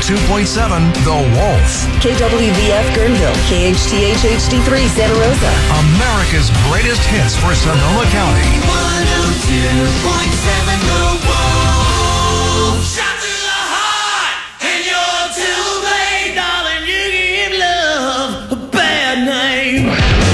102.7 The Wolf. KWVF Guerneville, KHTH HD3 Santa Rosa. America's greatest hits for Sonoma County. 102.7 The Wolf. Shot to the heart, and you're to blame, darling. You give love a bad name.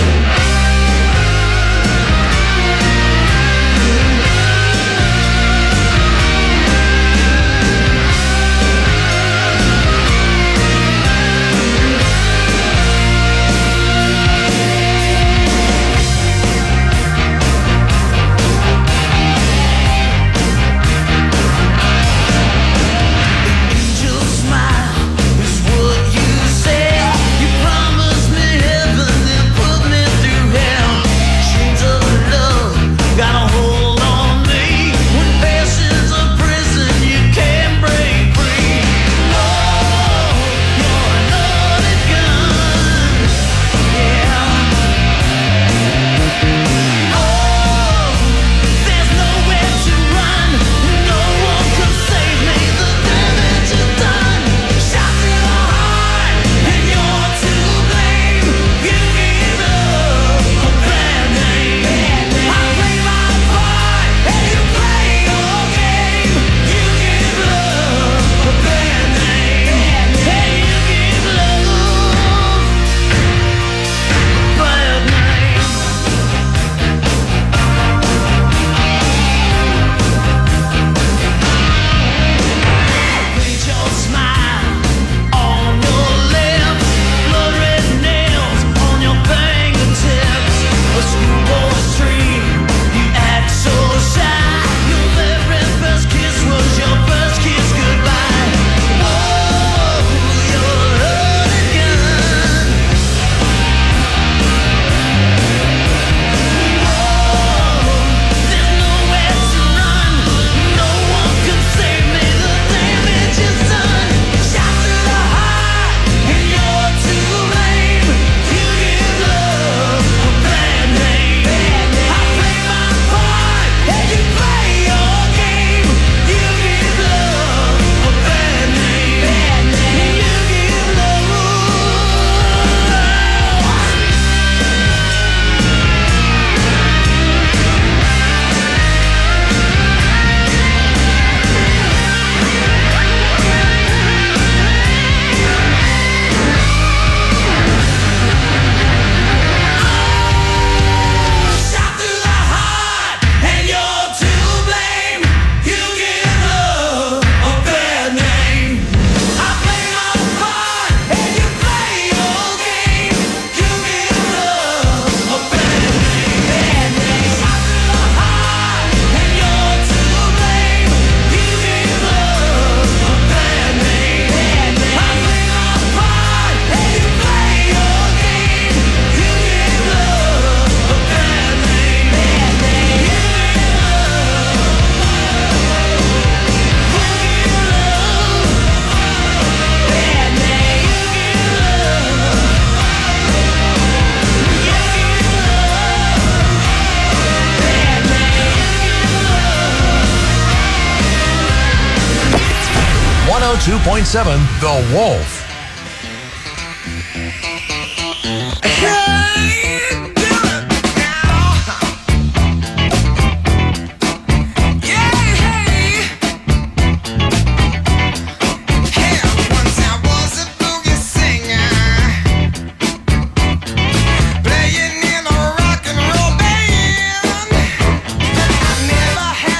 The Wolf.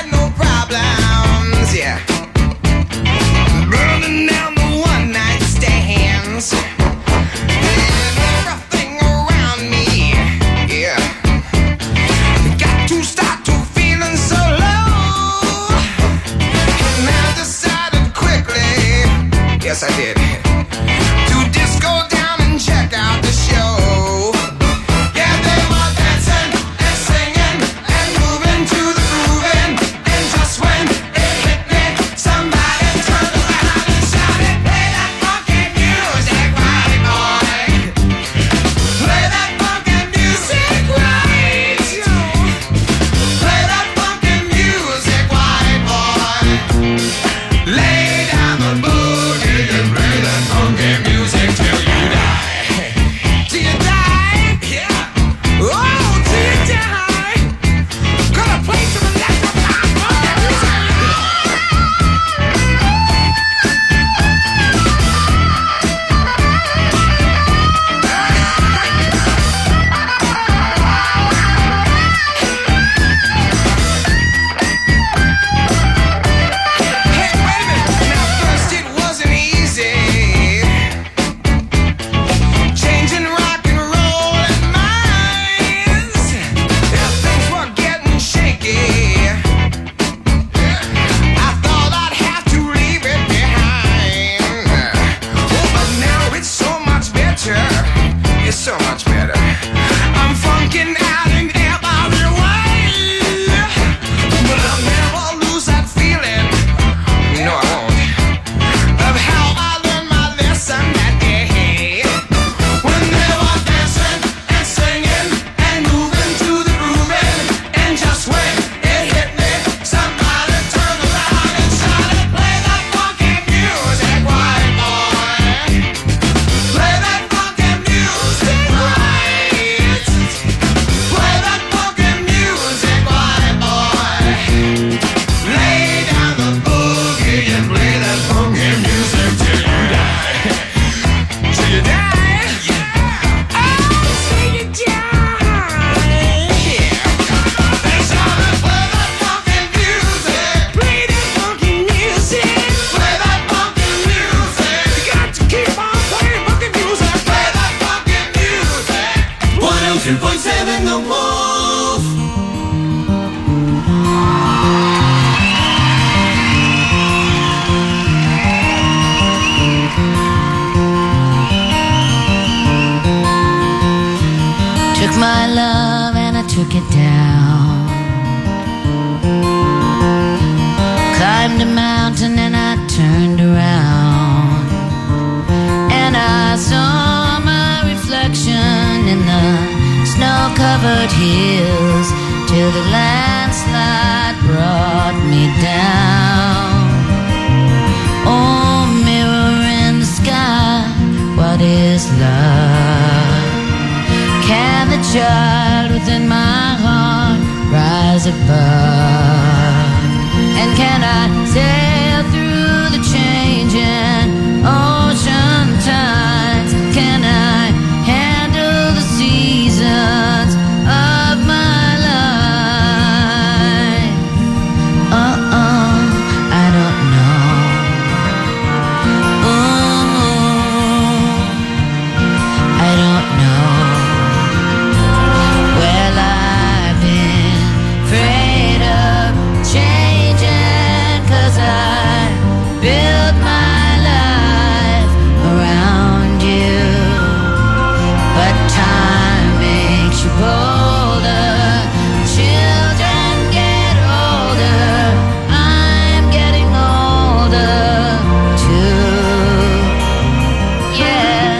Burning down the one night stand. working out in every way. But I'll never lose that feeling. No, I won't. Of how I learned my lesson that day. When they were dancing and singing and moving to the grooving. And just when it hit me, somebody turned around and started play that funky music, white boy. Play that funky music, right. Play that funky music, white boy. Lay down the boogie and play that funky music till you die. Till you die. Oh, till you die. They started play that funky music. Play that funky music. Play that funky music. You got to keep on playing funky music. Play that funky music. 102.7 The Wolf. Took my love and I took it down. Climbed a mountain and I turned around. And I saw my reflection in the snow-covered hills till the landslide brought me down. Oh, mirror in the sky, what is love? Can the child within my heart rise above? And can I sail through the changing ocean tides? Can I handle the seasons of my life? I don't know. I don't know. Well, I've been afraid of changing, 'cause I built my life around you. But time makes you bolder, children get older, I'm getting older too. Yeah.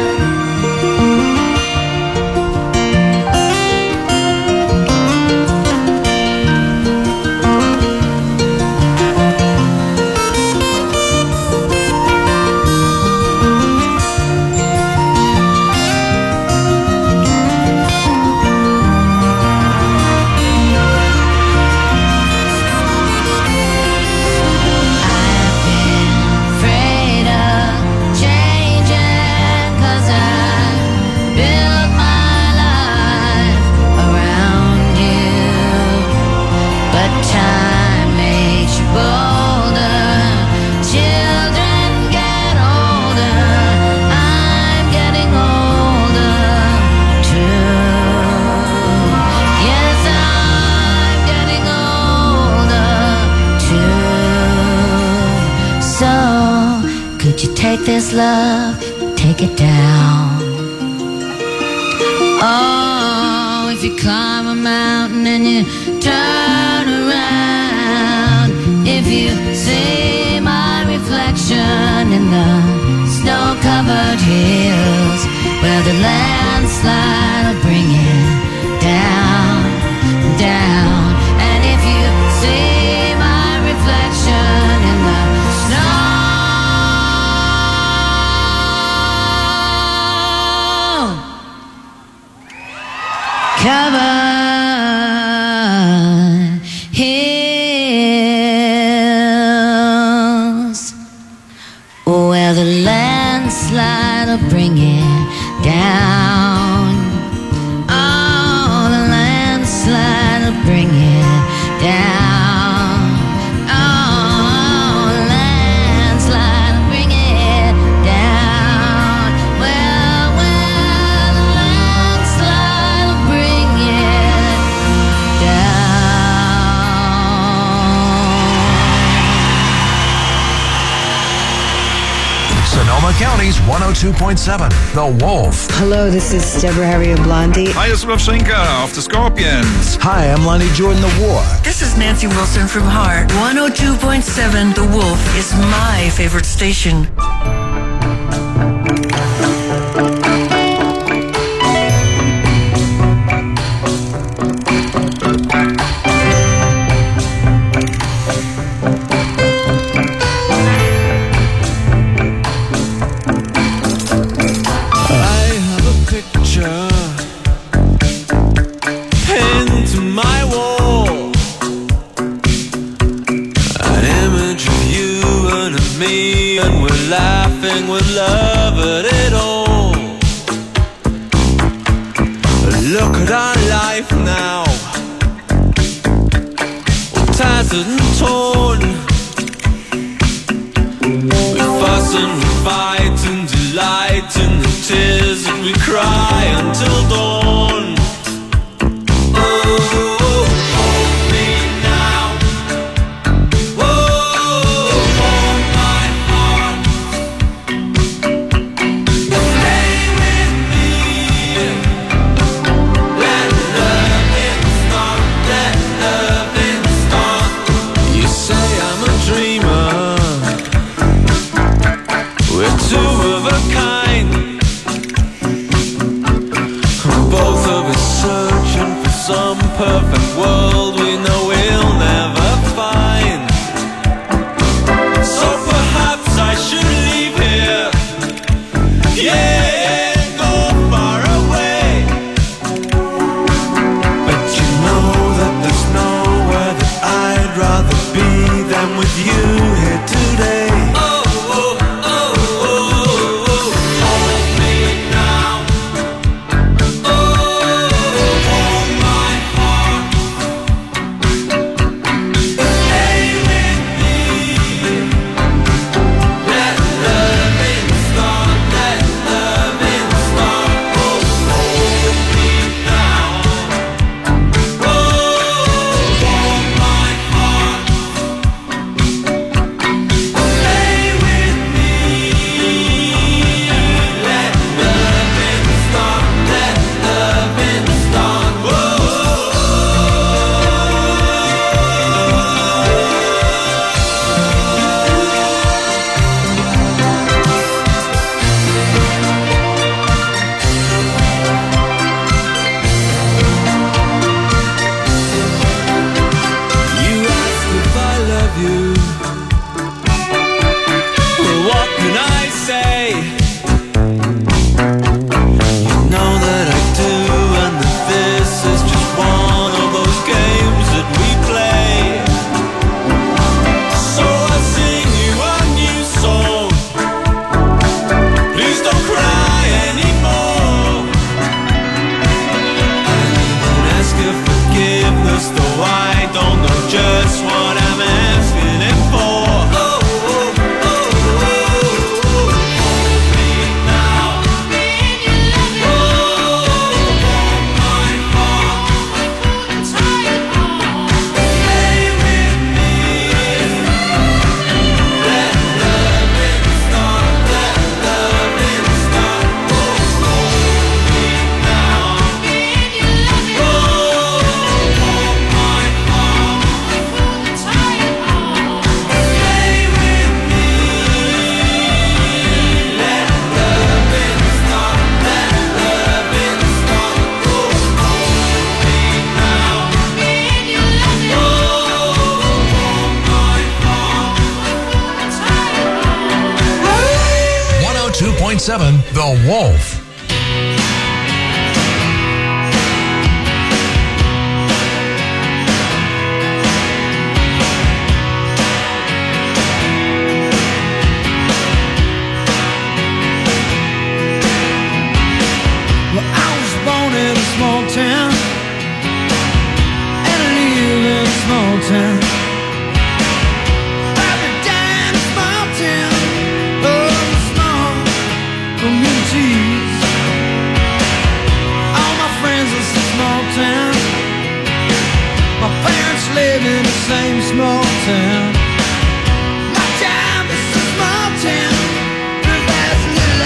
I've been afraid of changing, 'cause I built my life around you. But time makes you bolder, children get older, I'm getting older too. Yes, I'm getting older too. So, could you take this love, take it down? Oh, if you climb a mountain and you turn around, if you see my reflection in the snow-covered hills, where the landslide will bring it down, down. And if you see my reflection in the snow covered hills, where the landslide will bring it down. Oh, the landslide will bring it down. Oh, the landslide will bring it down. Well, the landslide will bring it County's 102.7, The Wolf. Hello, this is Deborah Harriet Blondie. Hi, it's Lovshinka after Scorpions. Hi, I'm Lonnie Jordan, The War. This is Nancy Wilson from Heart. 102.7 The Wolf is my favorite station. With love at it all. Look at our life now, all tattered and torn. We fuss and we fight and delight in the tears that we cry until dawn. Perfect world we know we'll never find. So perhaps I should leave here, yeah, go far away. But you know that there's nowhere that I'd rather be than with you here today. The Wolf. Well, I was born in a small town, and I live in a small town. Every day in a small town, oh, small communities. All my friends in a small town. My parents live in the same small town. My town is a small town, but there's a little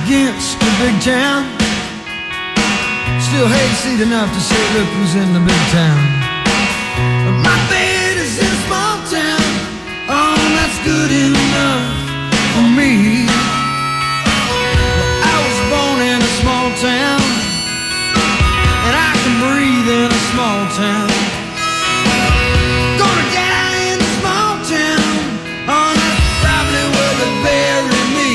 against the big town. Still hayseed enough to say, look who's in the big town. But my bed is in a small town. Oh, that's good enough for me. Well, I was born in a small town, and I can breathe in a small town. Gonna die in a small town. Oh, that's probably where they bury me.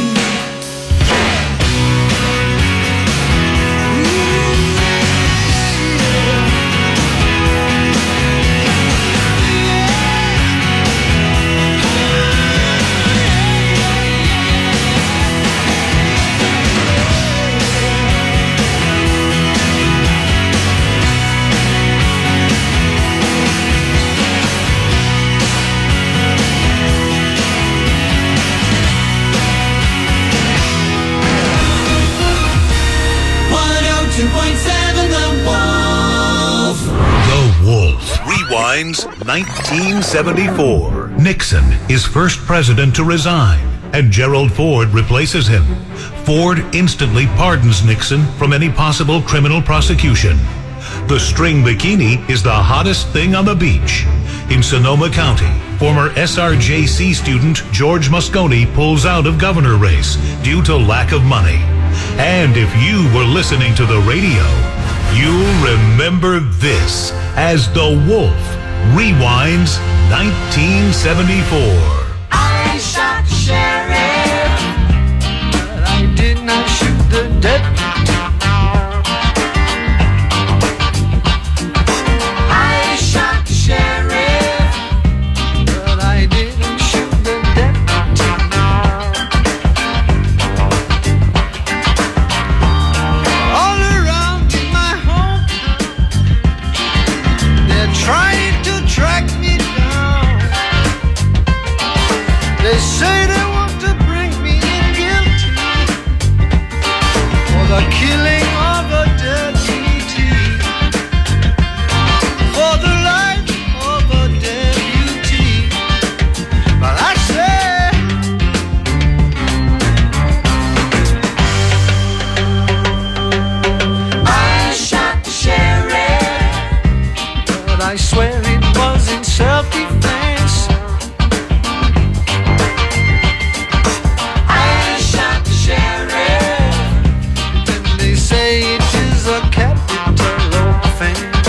Rewinds 1974. Nixon is first president to resign, and Gerald Ford replaces him. Ford instantly pardons Nixon from any possible criminal prosecution. The string bikini is the hottest thing on the beach. In Sonoma County, former SRJC student George Moscone pulls out of governor race due to lack of money. And if you were listening to the radio, you'll remember this as The Wolf rewinds 1974. I shot the sheriff, but I did not shoot the deputy. I shot the sheriff, but I didn't shoot the deputy. All around in my hometown, they're trying to track me down. They say they want to bring me in guilty for the killing of a deputy, for the life of a deputy. But I say, I shot the sheriff, but I swear it was in self-defense. I shot the sheriff, and they say it is a capital offense.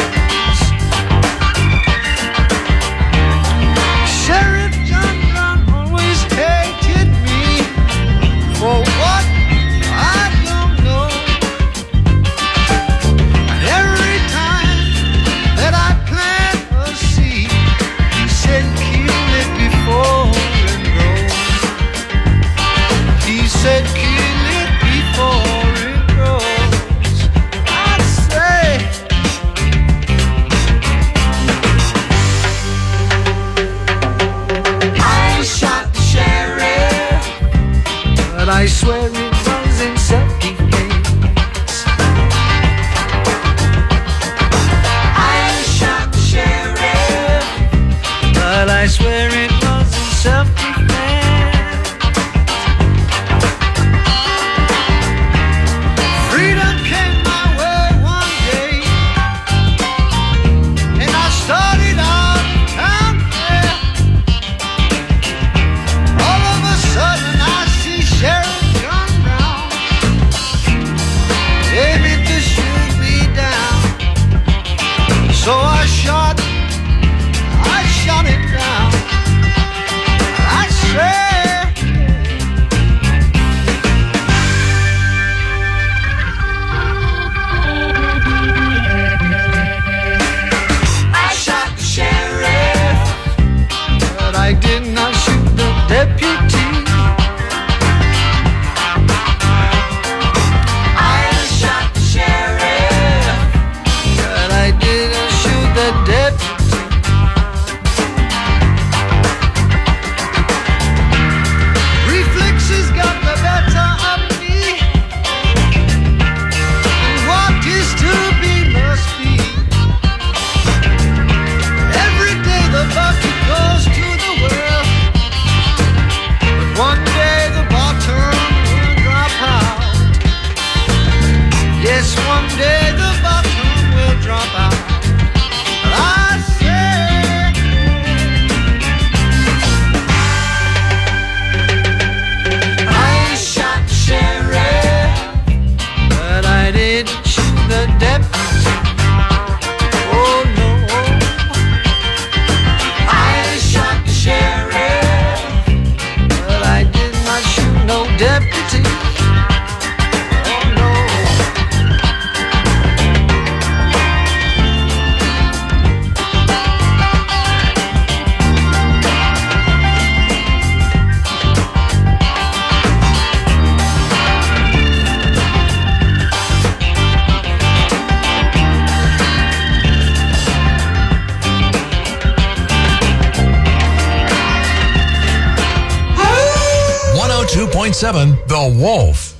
Sheriff John Brown always hated me for what I don't know. And every time that I plant a seed, he said kill it before it grows. He said kill it before it grows. I say, I shot the sheriff, but I swear it was in self-defense. I shot the sheriff, but I swear it was in self-defense. Freedom came my way one day, and I started out of town there. All of a sudden I see Sheriff John Brown 102.7 The Wolf.